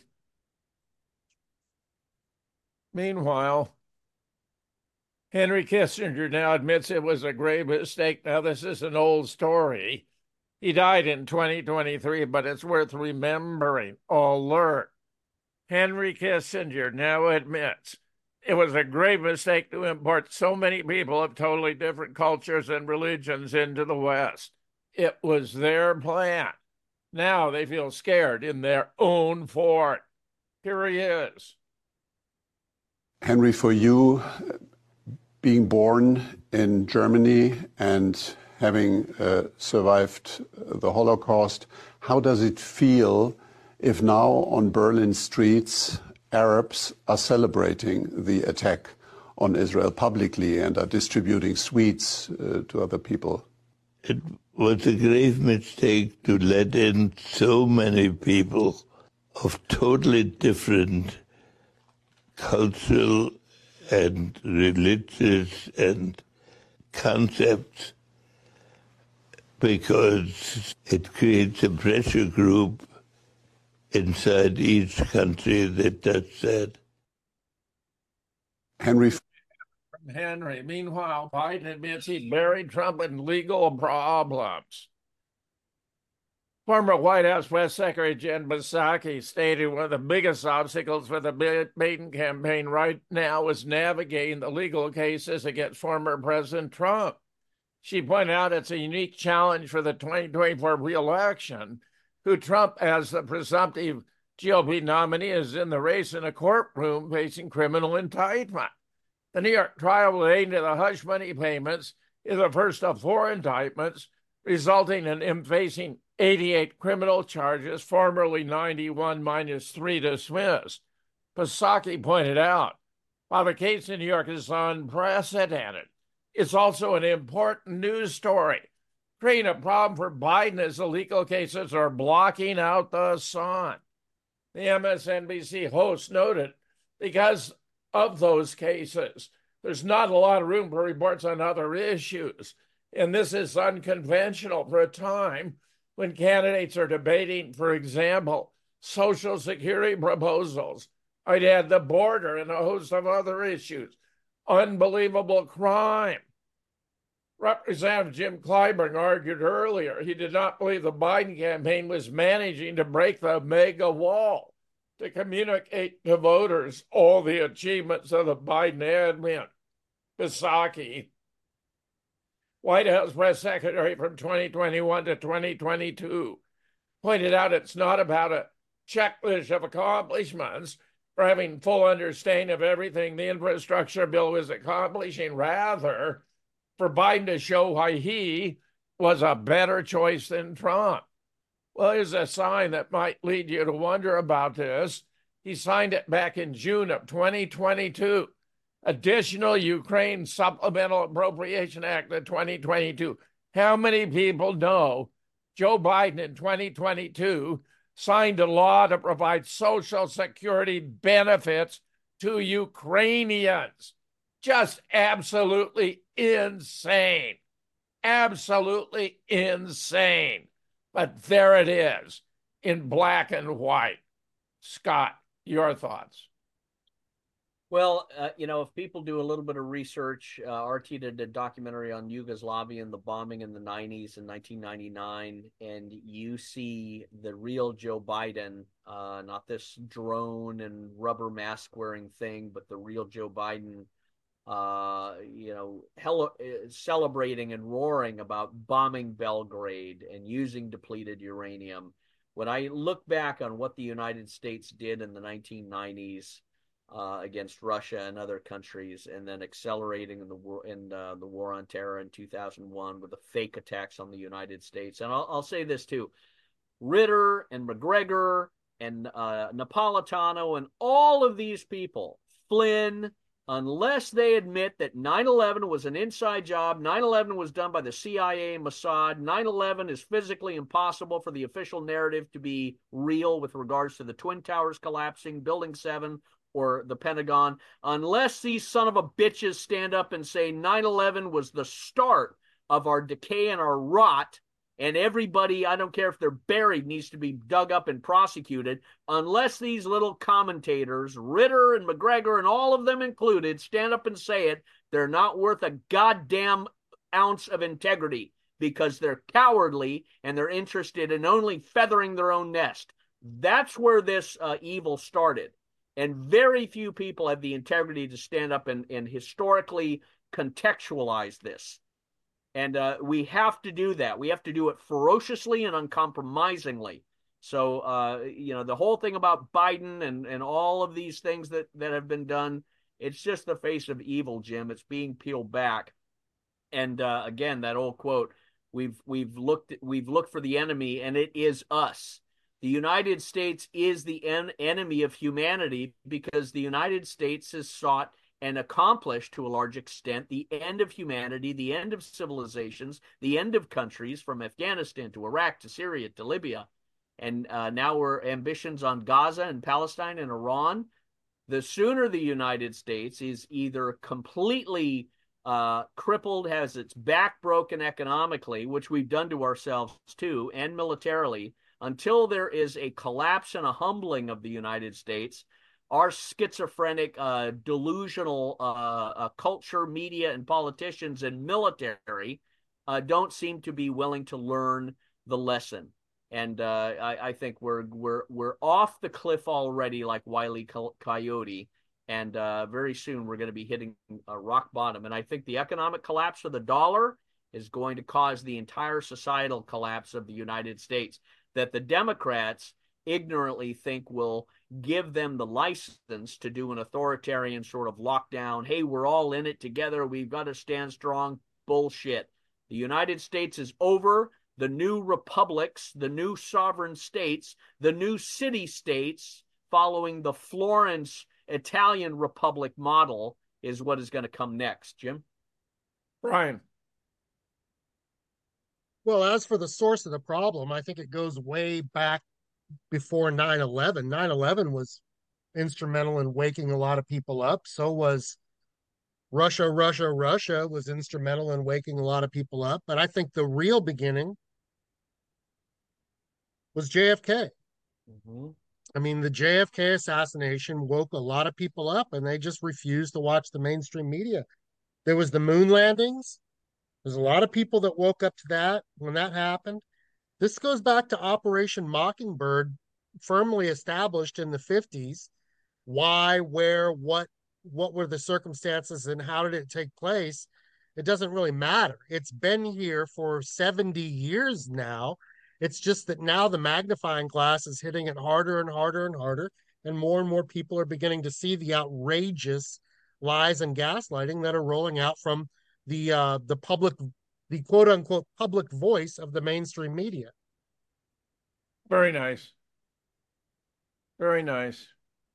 Meanwhile, Henry Kissinger now admits it was a grave mistake. Now, this is an old story. He died in twenty twenty-three, but it's worth remembering. Alert. Henry Kissinger now admits it was a grave mistake to import so many people of totally different cultures and religions into the West. It was their plan. Now they feel scared in their own fort. Here he is. Henry, for you, being born in Germany and having uh, survived the Holocaust, how does it feel if now on Berlin streets, Arabs are celebrating the attack on Israel publicly and are distributing sweets uh, to other people? It was a grave mistake to let in so many people of totally different cultural and religious and concepts, because it creates a pressure group inside each country that does that. Henry. Henry. Meanwhile, Biden admits he buried Trump in legal problems. Former White House Press Secretary Jen Psaki stated one of the biggest obstacles for the Biden campaign right now is navigating the legal cases against former President Trump. She pointed out it's a unique challenge for the twenty twenty-four reelection, who Trump, as the presumptive G O P nominee, is in the race in a courtroom facing criminal indictment. The New York trial relating to the hush money payments is the first of four indictments, resulting in him facing eighty-eight criminal charges, formerly ninety-one minus three dismissed. Psaki pointed out, while the case in New York is unprecedented, it's also an important news story, creating a problem for Biden as the legal cases are blocking out the sun. The M S N B C host noted, because of those cases, there's not a lot of room for reports on other issues, and this is unconventional for a time when candidates are debating, for example, Social Security proposals. I'd add the border and a host of other issues. Unbelievable crime. Representative Jim Clyburn argued earlier he did not believe the Biden campaign was managing to break the mega wall to communicate to voters all the achievements of the Biden admin. Psaki, White House press secretary from twenty twenty-one to twenty twenty-two, pointed out it's not about a checklist of accomplishments for having full understanding of everything the infrastructure bill was accomplishing, rather for Biden to show why he was a better choice than Trump. Well, here's a sign that might lead you to wonder about this. He signed it back in June of twenty twenty-two. Additional Ukraine Supplemental Appropriation Act of twenty twenty-two. How many people know Joe Biden in twenty twenty-two signed a law to provide Social Security benefits to Ukrainians? Just absolutely insane. Absolutely insane. But there it is in black and white. Scott, your thoughts? Well, uh, you know, if people do a little bit of research, uh, R T did a documentary on Yugoslavia and the bombing in the nineties in nineteen ninety-nine, and you see the real Joe Biden, uh, not this drone and rubber mask wearing thing, but the real Joe Biden, uh, you know, hell, celebrating and roaring about bombing Belgrade and using depleted uranium. When I look back on what the United States did in the nineteen nineties, Uh, against Russia and other countries, and then accelerating in the war in uh, the war on terror in two thousand one with the fake attacks on the United States. And I'll, I'll say this too: Ritter and McGregor and uh, Napolitano and all of these people, Flynn, unless they admit that nine eleven was an inside job, nine eleven was done by the C I A and Mossad, nine eleven is physically impossible for the official narrative to be real with regards to the Twin Towers collapsing, Building seven, or the Pentagon, unless these son of a bitches stand up and say nine eleven was the start of our decay and our rot, and everybody, I don't care if they're buried, needs to be dug up and prosecuted, unless these little commentators, Ritter and McGregor and all of them included, stand up and say it, they're not worth a goddamn ounce of integrity, because they're cowardly and they're interested in only feathering their own nest. That's where this uh, evil started. And very few people have the integrity to stand up and, and historically contextualize this. And uh, we have to do that. We have to do it ferociously and uncompromisingly. So, uh, you know, the whole thing about Biden and, and all of these things that, that have been done, it's just the face of evil, Jim. It's being peeled back. And uh, again, that old quote, we've we've looked we've looked for the enemy, and it is us. The United States is the en- enemy of humanity, because the United States has sought and accomplished to a large extent the end of humanity, the end of civilizations, the end of countries from Afghanistan to Iraq to Syria to Libya. And uh, now we're ambitions on Gaza and Palestine and Iran. The sooner the United States is either completely uh, crippled, has its back broken economically, which we've done to ourselves too, and militarily, until there is a collapse and a humbling of the United States, our schizophrenic, uh, delusional uh, uh, culture, media, and politicians and military uh, don't seem to be willing to learn the lesson. And uh, I, I think we're we're we're off the cliff already, like Wile E. Coyote, and uh, very soon we're going to be hitting a rock bottom. And I think the economic collapse of the dollar is going to cause the entire societal collapse of the United States, that the Democrats ignorantly think will give them the license to do an authoritarian sort of lockdown. Hey, we're all in it together. We've got to stand strong. Bullshit. The United States is over. The new republics, the new sovereign states, the new city-states following the Florence Italian Republic model is what is going to come next. Jim? Brian? Well, as for the source of the problem, I think it goes way back before nine eleven. nine eleven was instrumental in waking a lot of people up. So was Russia, Russia, Russia was instrumental in waking a lot of people up. But I think the real beginning was J F K. Mm-hmm. I mean, the J F K assassination woke a lot of people up, and they just refused to watch the mainstream media. There was the moon landings. There's a lot of people that woke up to that when that happened. This goes back to Operation Mockingbird, firmly established in the fifties. Why, where, what, what were the circumstances, and how did it take place? It doesn't really matter. It's been here for seventy years now. It's just that now the magnifying glass is hitting it harder and harder and harder, and more and more people are beginning to see the outrageous lies and gaslighting that are rolling out from the uh, the public, the quote unquote public voice of the mainstream media. Very nice. Very nice.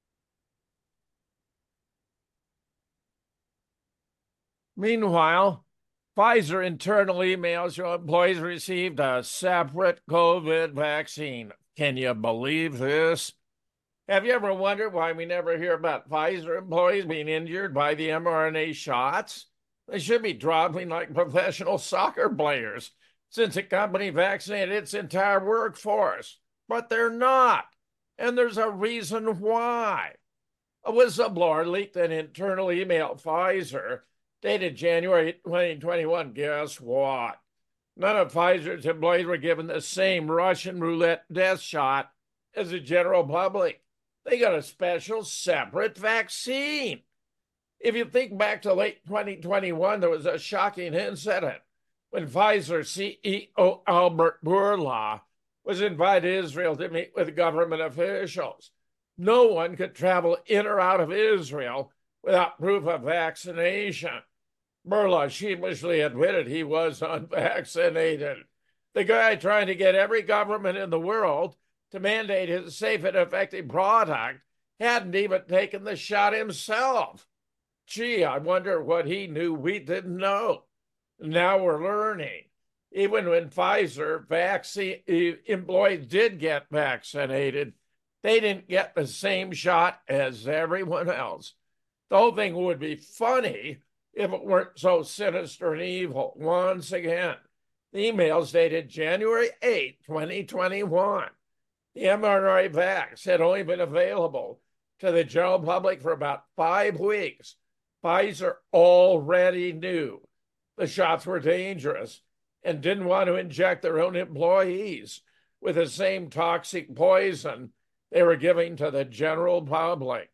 Meanwhile, Pfizer internal emails show employees received a separate COVID vaccine. Can you believe this? Have you ever wondered why we never hear about Pfizer employees being injured by the mRNA shots? They should be dropping like professional soccer players, since the company vaccinated its entire workforce. But they're not, and there's a reason why. A whistleblower leaked an internal email at Pfizer dated January twenty twenty-one. Guess what? None of Pfizer's employees were given the same Russian roulette death shot as the general public. They got a special separate vaccine. If you think back to late twenty twenty-one, there was a shocking incident when Pfizer C E O Albert Bourla was invited to Israel to meet with government officials. No one could travel in or out of Israel without proof of vaccination. Bourla sheepishly admitted he was unvaccinated. The guy trying to get every government in the world to mandate his safe and effective product hadn't even taken the shot himself. Gee, I wonder what he knew we didn't know. Now we're learning. Even when Pfizer vaccine employees did get vaccinated, they didn't get the same shot as everyone else. The whole thing would be funny if it weren't so sinister and evil. Once again, the emails dated January eighth, twenty twenty-one. The mRNA vax had only been available to the general public for about five weeks. Pfizer already knew the shots were dangerous and didn't want to inject their own employees with the same toxic poison they were giving to the general public.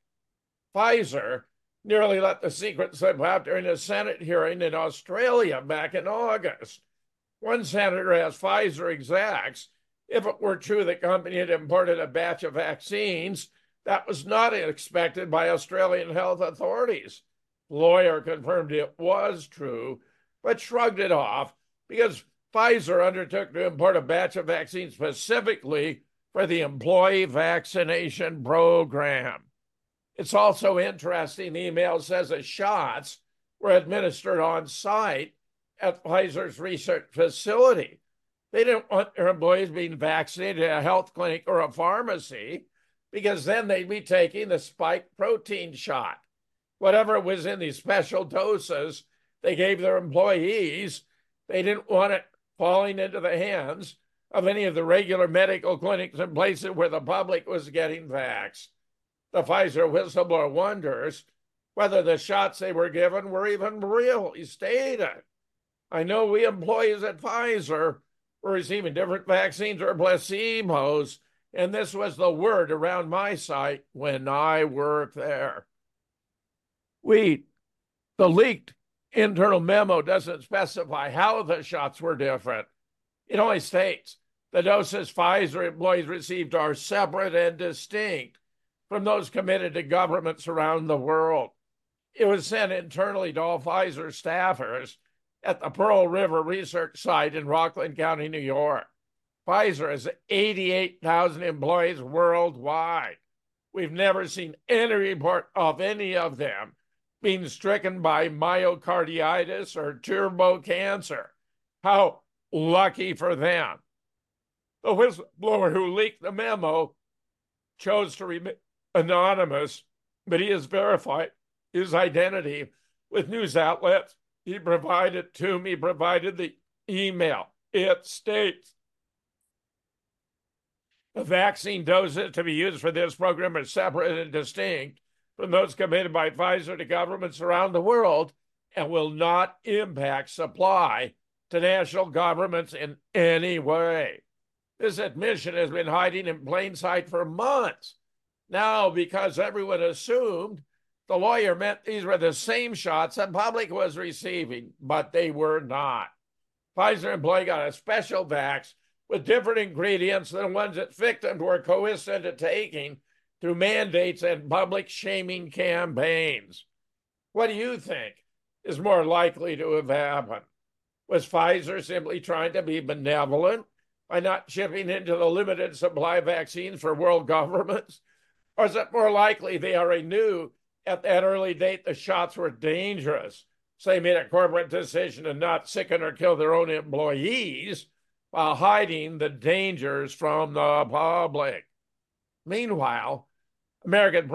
Pfizer nearly let the secret slip out during a Senate hearing in Australia back in August. One senator asked Pfizer execs if it were true the company had imported a batch of vaccines that was not expected by Australian health authorities. The lawyer confirmed it was true, but shrugged it off because Pfizer undertook to import a batch of vaccines specifically for the employee vaccination program. It's also interesting, the email says the shots were administered on site at Pfizer's research facility. They didn't want their employees being vaccinated at a health clinic or a pharmacy because then they'd be taking the spike protein shot. Whatever was in these special doses they gave their employees, they didn't want it falling into the hands of any of the regular medical clinics and places where the public was getting vaxxed. The Pfizer whistleblower wonders whether the shots they were given were even real, he stated. I know we employees at Pfizer were receiving different vaccines or placebos, and this was the word around my site when I worked there. We, the leaked internal memo doesn't specify how the shots were different. It only states the doses Pfizer employees received are separate and distinct from those committed to governments around the world. It was sent internally to all Pfizer staffers at the Pearl River Research Site in Rockland County, New York. Pfizer has eighty-eight thousand employees worldwide. We've never seen any report of any of them being stricken by myocarditis or turbo cancer. How lucky for them. The whistleblower who leaked the memo chose to remain anonymous, but he has verified his identity with news outlets. He provided to me, provided the email. It states, the vaccine doses to be used for this program are separate and distinct from those committed by Pfizer to governments around the world and will not impact supply to national governments in any way. This admission has been hiding in plain sight for months. Now, because everyone assumed the lawyer meant these were the same shots the public was receiving, but they were not. Pfizer employee got a special vax with different ingredients than the ones that victims were coerced into taking through mandates and public shaming campaigns. What do you think is more likely to have happened? Was Pfizer simply trying to be benevolent by not shipping into the limited supply of vaccines for world governments? Or is it more likely they already knew at that early date the shots were dangerous, so they made a corporate decision to not sicken or kill their own employees while hiding the dangers from the public? Meanwhile, American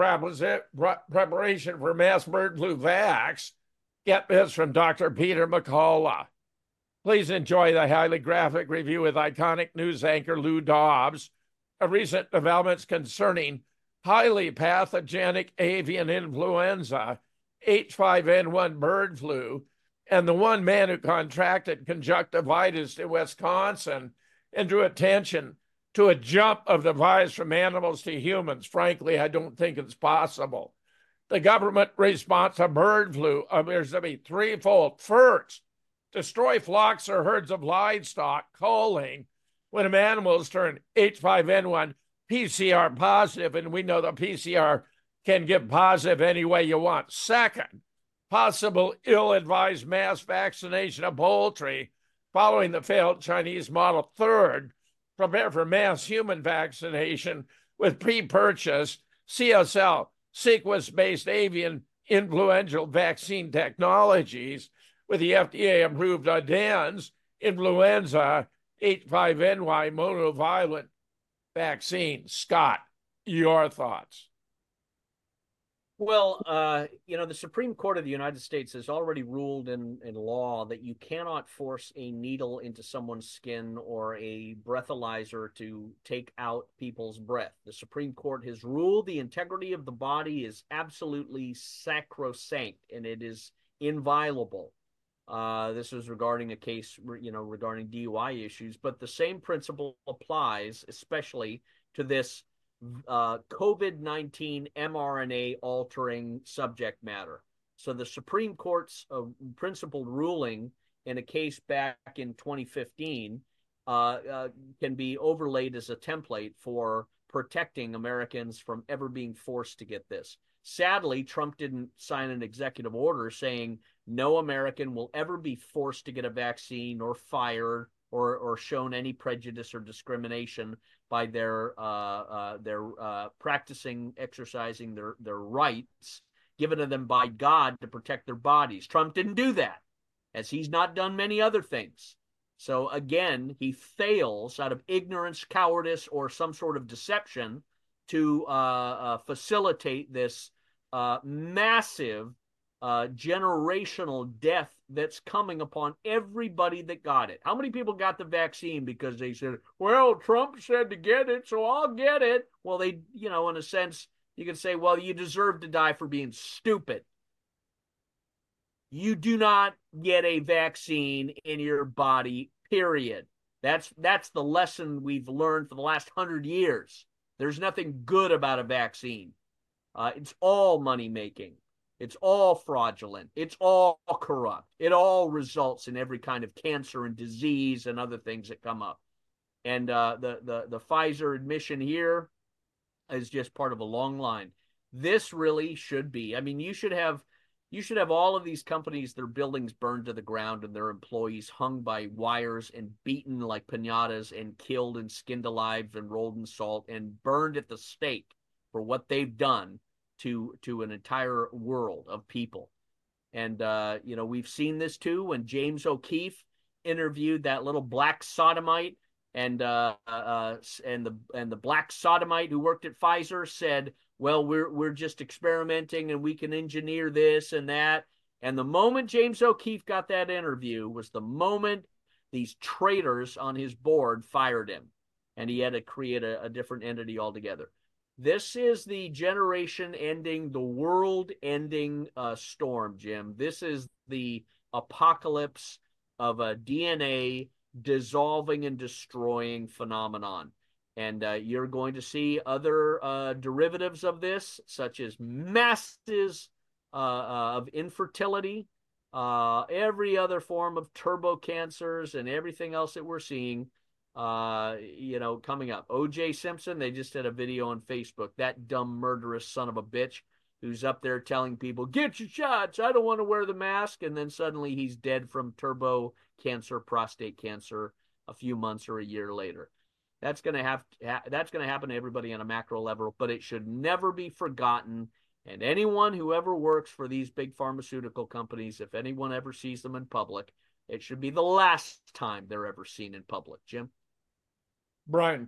preparation for mass bird flu vax, get this from Doctor Peter McCullough. Please enjoy the highly graphic review with iconic news anchor Lou Dobbs of recent developments concerning highly pathogenic avian influenza, H five N one bird flu, and the one man who contracted conjunctivitis in Wisconsin and drew attention to a jump of the virus from animals to humans. Frankly, I don't think it's possible. The government response to bird flu appears to be threefold. First, destroy flocks or herds of livestock, culling when animals turn H five N one P C R positive, and we know the P C R can give positive any way you want. Second, possible ill-advised mass vaccination of poultry following the failed Chinese model. Third, prepare for mass human vaccination with pre-purchase C S L sequence-based avian influenza vaccine technologies with the F D A-approved Aden's influenza H five N one monovalent vaccine. Scott, your thoughts? Well, uh, you know, the Supreme Court of the United States has already ruled in, in law that you cannot force a needle into someone's skin or a breathalyzer to take out people's breath. The Supreme Court has ruled the integrity of the body is absolutely sacrosanct, and it is inviolable. Uh, this is regarding a case, you know, regarding D U I issues, but the same principle applies, especially to this uh, COVID nineteen mRNA altering subject matter. So the Supreme Court's uh, principled ruling in a case back in twenty fifteen uh, uh, can be overlaid as a template for protecting Americans from ever being forced to get this. Sadly, Trump didn't sign an executive order saying no American will ever be forced to get a vaccine or fired or, or shown any prejudice or discrimination by their uh, uh, their uh, practicing, exercising their, their rights given to them by God to protect their bodies. Trump didn't do that, as he's not done many other things. So again, he fails out of ignorance, cowardice, or some sort of deception to uh, uh, facilitate this uh, massive uh, generational death that's coming upon everybody that got it. How many people got the vaccine because they said, well, Trump said to get it, so I'll get it? Well, they, you know, in a sense, you could say, well, you deserve to die for being stupid. You do not get a vaccine in your body, period. That's, that's the lesson we've learned for the last hundred years. There's nothing good about a vaccine. Uh, it's all money-making. It's all fraudulent. It's all corrupt. It all results in every kind of cancer and disease and other things that come up. And uh, the, the, the Pfizer admission here is just part of a long line. This really should be, I mean, you should have You should have all of these companies, their buildings burned to the ground and their employees hung by wires and beaten like piñatas and killed and skinned alive and rolled in salt and burned at the stake for what they've done to, to an entire world of people. And, uh, you know, we've seen this too when James O'Keefe interviewed that little black sodomite, and uh, uh, and the and the black sodomite who worked at Pfizer said, well, we're we're just experimenting and we can engineer this and that. And the moment James O'Keefe got that interview was the moment these traitors on his board fired him, and he had to create a, a different entity altogether. This is the generation-ending, the world-ending uh, storm, Jim. This is the apocalypse of a D N A dissolving and destroying phenomenon. And uh, you're going to see other uh, derivatives of this, such as masses uh, uh, of infertility, uh, every other form of turbo cancers, and everything else that we're seeing, uh, you know, coming up. O J Simpson, they just did a video on Facebook, that dumb, murderous son of a bitch who's up there telling people, get your shots, I don't want to wear the mask, and then suddenly he's dead from turbo cancer, prostate cancer, a few months or a year later. That's going to have ha- that's going to happen to everybody on a macro level, but it should never be forgotten. And anyone who ever works for these big pharmaceutical companies, if anyone ever sees them in public, it should be the last time they're ever seen in public. Jim? Brian?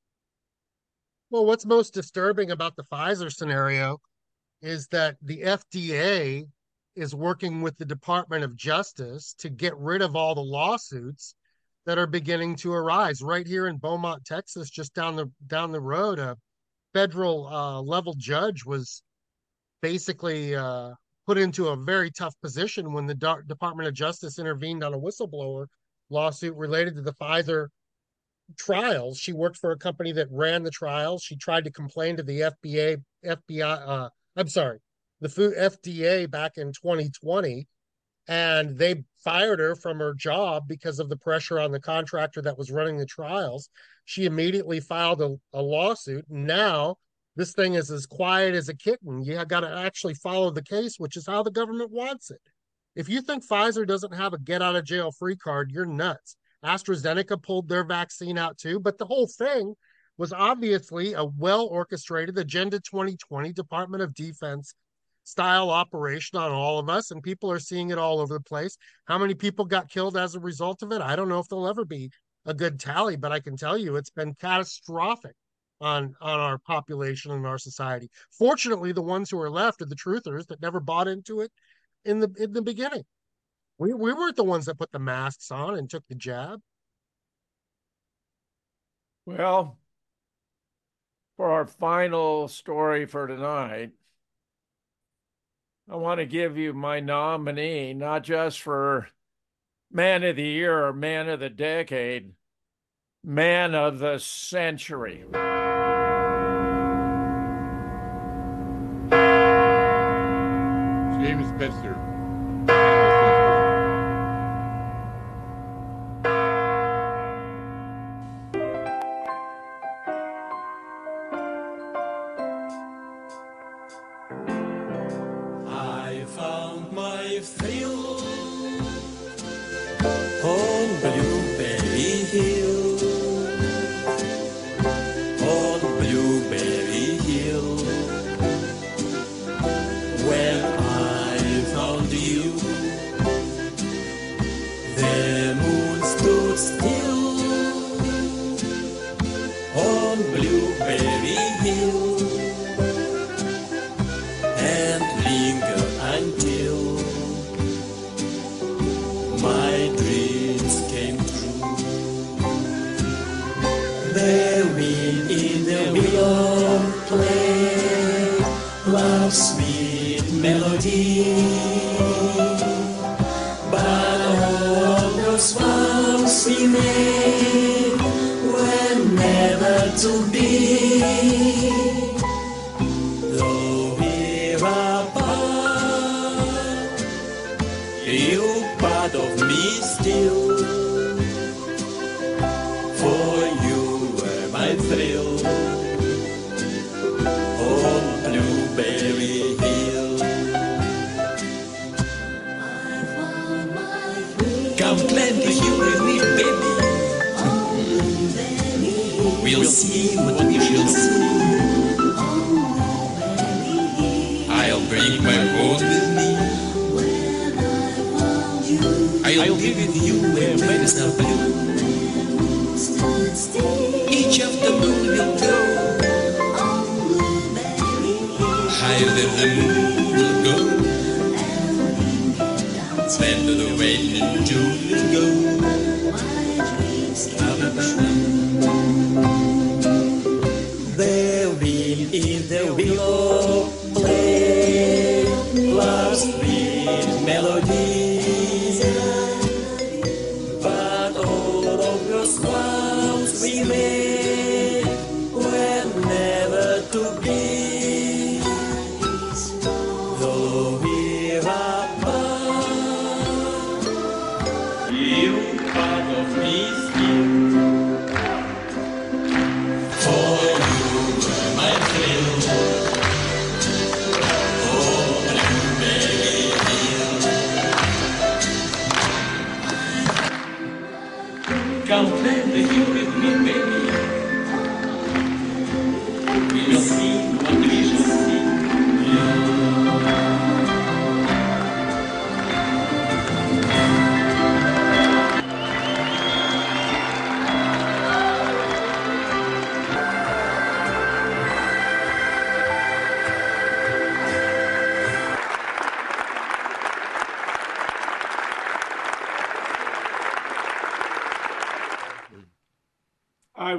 Well, what's most disturbing about the Pfizer scenario is that the F D A is working with the Department of Justice to get rid of all the lawsuits that are beginning to arise right here in Beaumont, Texas, just down the down the road. A federal uh, level judge was basically uh, put into a very tough position when the D- Department of Justice intervened on a whistleblower lawsuit related to the Pfizer trials. She worked for a company that ran the trials. She tried to complain to the F B A, F B I. Uh, I'm sorry, the food F D A back in twenty twenty. And they fired her from her job because of the pressure on the contractor that was running the trials. She immediately filed a, a lawsuit. Now this thing is as quiet as a kitten. You got to actually follow the case, which is how the government wants it. If you think Pfizer doesn't have a get out of jail free card, you're nuts. AstraZeneca pulled their vaccine out too, but the whole thing was obviously a well orchestrated Agenda twenty twenty Department of Defense style operation on all of us, and people are seeing it all over the place. How many people got killed as a result of it? I don't know if there'll ever be a good tally, but I can tell you it's been catastrophic on on our population and our society. Fortunately, the ones who are left are the truthers that never bought into it in the in the beginning. We we weren't the ones that put the masks on and took the jab. Well, for our final story for tonight, I want to give you my nominee, not just for Man of the Year or Man of the Decade, Man of the Century. James Spencer.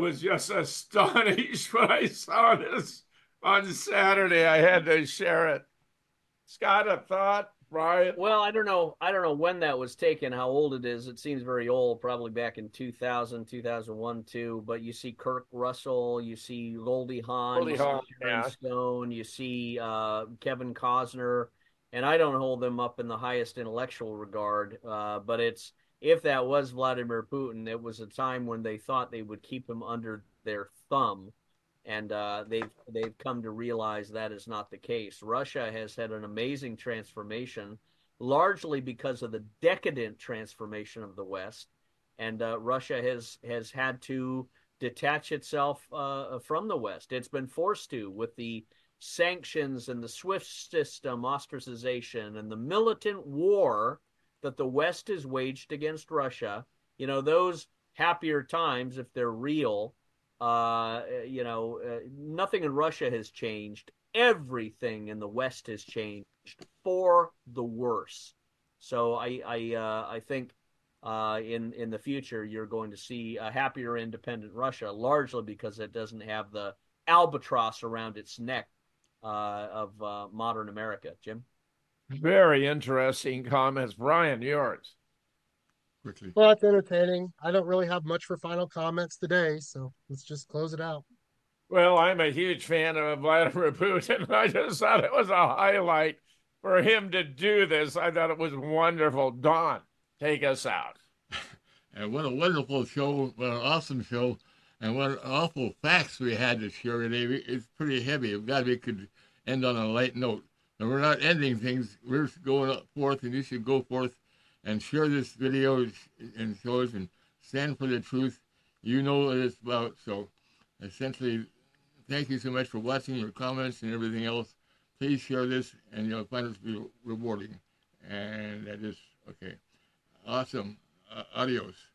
was just astonished when I saw this on Saturday. I had to share it. Scott, a thought? Brian? Well, I don't know. I don't know when that was taken, how old it is. It seems very old, probably back in two thousand, two thousand one, two. But you see Kirk Russell, you see Goldie Hawn, Goldie you see Hawn, Sharon yeah. Stone, you see uh, Kevin Costner, and I don't hold them up in the highest intellectual regard. Uh, but it's if that was Vladimir Putin, it was a time when they thought they would keep him under their thumb. And uh, they've they've come to realize that is not the case. Russia has had an amazing transformation, largely because of the decadent transformation of the West, and uh, Russia has has had to detach itself uh, from the West. It's been forced to with the sanctions and the SWIFT system, ostracization, and the militant war that the West has waged against Russia. You know, those happier times, if they're real. Uh, you know, uh, nothing in Russia has changed. Everything in the West has changed for the worse. So I, I, uh, I think uh, in in the future you're going to see a happier, independent Russia, largely because it doesn't have the albatross around its neck uh, of uh, modern America. Jim, very interesting comments. Brian, yours. Quickly. Well, it's entertaining. I don't really have much for final comments today, so let's just close it out. Well, I'm a huge fan of Vladimir Putin. I just thought it was a highlight for him to do this. I thought it was wonderful. Don, take us out. And what a wonderful show, what an awesome show, and what awful facts we had to share today. It's pretty heavy. I'm glad we could end on a light note. And we're not ending things. We're going forth, and you should go forth and share this video and shows and stand for the truth. You know what it's about. So essentially, thank you so much for watching, your comments and everything else. Please share this and you'll find it re- rewarding. And that is, okay. Awesome. Uh, adios.